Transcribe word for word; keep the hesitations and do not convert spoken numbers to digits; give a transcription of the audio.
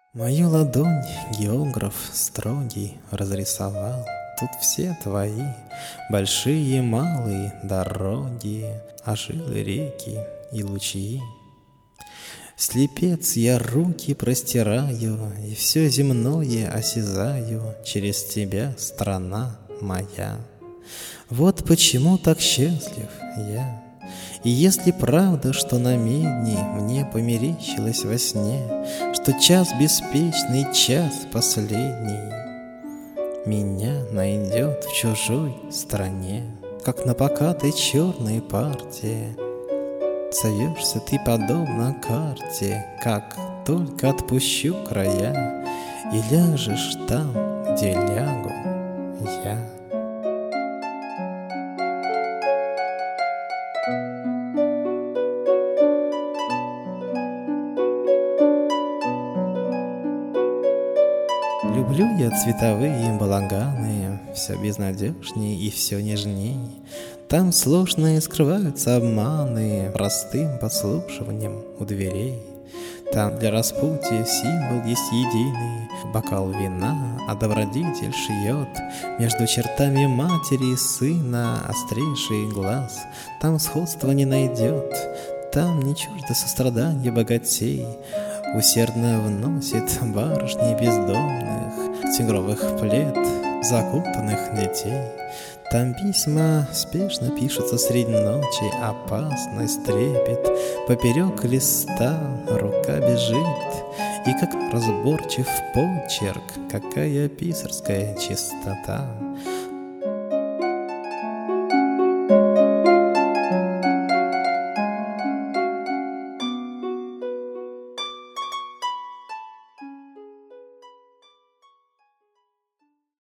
Мою ладонь географ строгий разрисовал. Тут все твои большие и малые дороги, а жилы реки и лучи. Слепец, я руки простираю, и все земное осязаю, через тебя, страна моя. Вот почему так счастлив я. И если правда, что на медне мне померещилось во сне, что час беспечный, час последний меня найдет в чужой стране, как на покатой черной парте. Зовешься ты подобно карте, как только отпущу края, и ляжешь там, где лягу я. Люблю я цветовые балаганы, все безнадежней и все нежней. Там сложные скрываются обманы простым подслушиванием у дверей. Там для распутия символ есть единый бокал вина, а добродетель шьет между чертами матери и сына острейший глаз. Там сходства не найдет, там не чуждо сострадания богатей. Усердно вносит барышни бездомных тигровых плед закутанных детей. Там письма спешно пишутся средь ночи, опасность трепет поперек листа, рука бежит, и как разборчив почерк, какая писарская чистота.